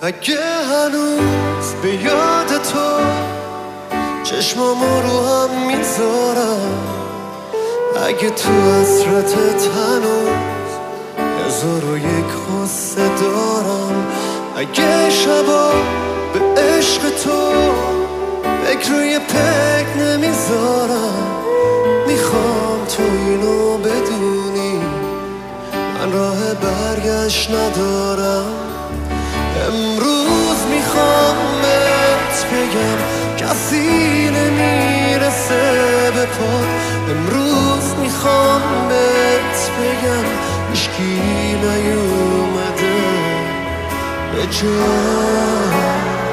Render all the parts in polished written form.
اگه هنوز به یاد تو چشمامو رو هم میذارم، اگه تو حسرتت هنوز 1001 قصه دارم، اگه شبا به عشق تو فکر روی پک نمیذارم، میخوام تو اینو بدونی من راه برگشت ندارم. امروز میخوام بهت بگم کسی نمیرسه به پات، امروز میخوام بهت بگم هیچکی نیومده به جا.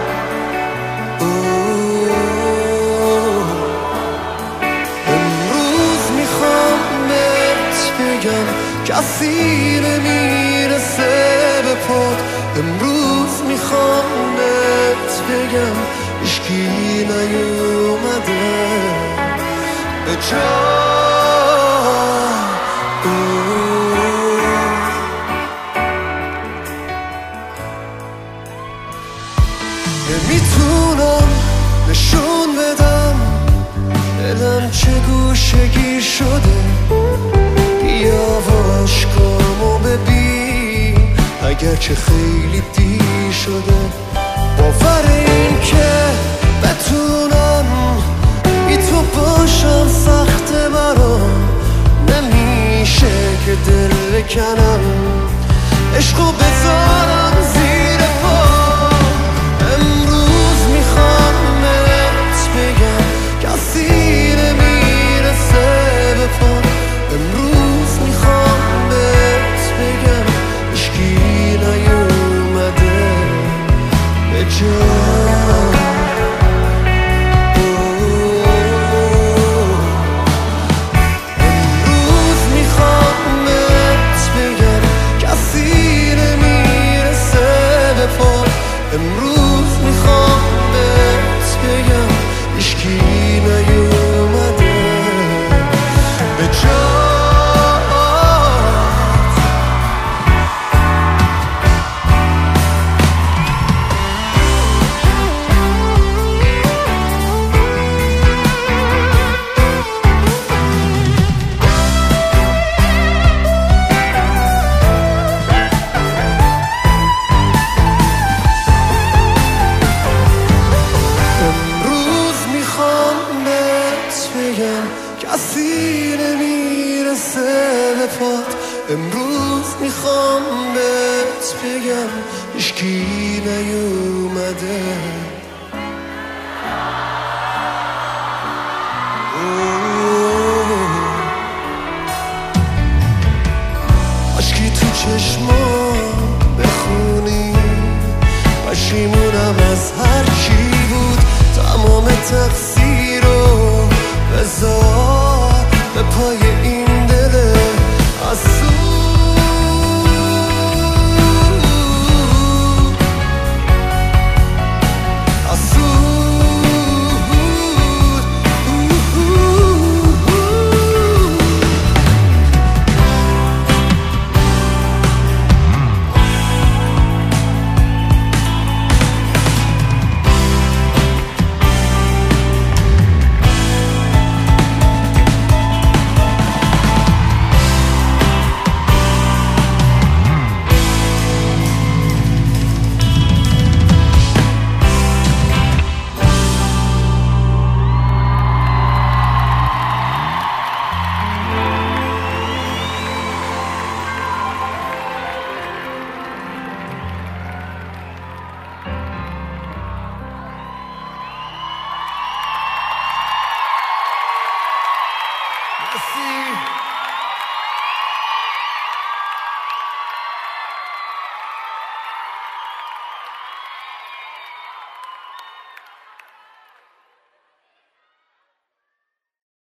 امروز میخوام بهت بگم کسی نمیرسه به پات، امروز میخوام بهت بگم هیچکی نیومده به جا. نمیتونم نشون بدم دلم چه گوشگیر شده، بیا و عشقامو ببین اگرچه خیلی دیر شده. باور این که بتونم بی تو باشم سخته برام، نمیشه که دل بکنم عشقو بذارم زیر پا. امروز میخوام بهت بگم کسی نمیرسه به پا، امروز میخوام بهت بگم هیچکی نیومده به جا. امروز میخوام بهت بگم هیچکی نیومده به جات. کسی نمیرسه به پات، امروز میخوام بهت بگم هیچکی نیومده. عشقی تو چشمام بخونی، پشیمونم از هر چی بود، تمام تقصیر رو بذار به پای این دل حسود. Merci.